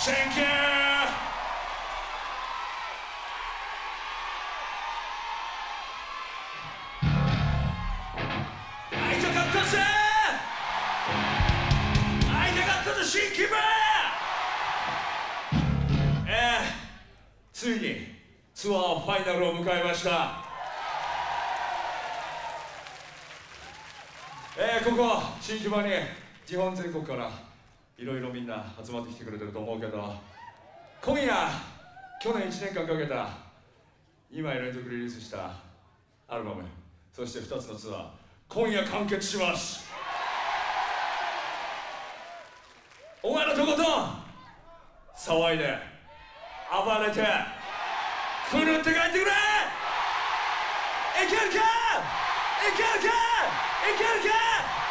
Thank you! 会いたかったぜ、会いたかったぜ新規部。ついにツアーファイナルを迎えました。ここ新木場に日本全国からいろいろみんな集まってきてくれてると思うけど、今夜去年1年間かけた2枚連続リリースしたアルバム、そして2つのツアー、今夜完結します。お前らとことん騒いで暴れて狂って帰ってくれ。いけるか、いけるか、いけるか。